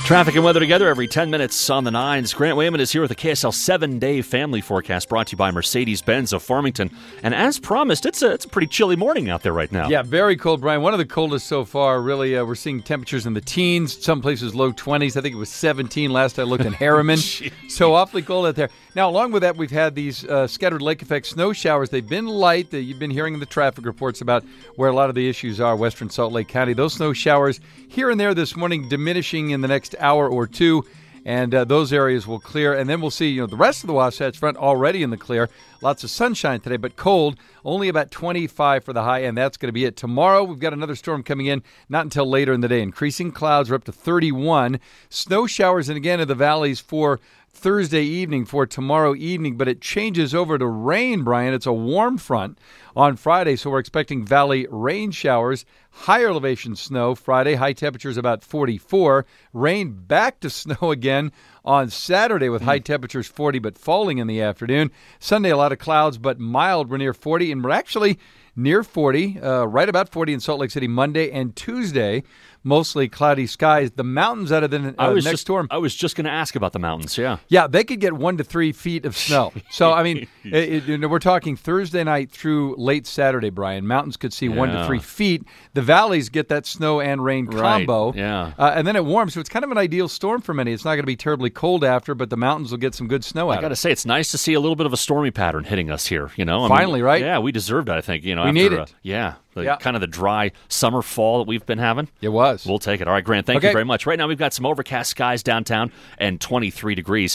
Traffic and weather together every 10 minutes on the 9s. Grant Wayman is here with a KSL 7-day family forecast brought to you by Mercedes-Benz of Farmington. And as promised, it's a pretty chilly morning out there right now. Yeah, very cold, Brian. One of the coldest so far. Really, we're seeing temperatures in the teens. Some places low 20s. I think it was 17 last I looked in Harriman. So awfully cold out there. Now, along with that, we've had these scattered lake effect snow showers. They've been light. You've been hearing in the traffic reports about where a lot of the issues are, western Salt Lake County. Those snow showers here and there this morning diminishing in the next hour or two, and those areas will clear. And then we'll see, the rest of the Wasatch Front already in the clear. Lots of sunshine today, but cold. Only about 25 for the high, and that's going to be it. Tomorrow, we've got another storm coming in, not until later in the day. Increasing clouds are up to 31. Snow showers, and again, in the valleys for Thursday evening, for tomorrow evening, but it changes over to rain, Brian. It's a warm front on Friday, so we're expecting valley rain showers, higher elevation snow Friday, high temperatures about 44. Rain back to snow again on Saturday with high temperatures 40, but falling in the afternoon. Sunday, a lot of clouds, but mild. We're near 40, and we're actually near 40, right about 40 in Salt Lake City Monday and Tuesday. Mostly cloudy skies. The mountains out of the next storm. I was just going to ask about the mountains, yeah. Yeah, they could get 1 to 3 feet of snow. So, I mean, we're talking Thursday night through late Saturday, Brian. Mountains could see 1 to 3 feet. The valleys get that snow and rain combo. Right, yeah. And then it warms, so it's kind of an ideal storm for many. It's not going to be terribly cold after, but the mountains will get some good snow out. I got to say, it's nice to see a little bit of a stormy pattern hitting us here, Finally, right? Yeah, we deserved it, I think. We need it. Kind of the dry summer fall that we've been having. It was. We'll take it. All right, Grant, thank you very much. Right now we've got some overcast skies downtown and 23 degrees.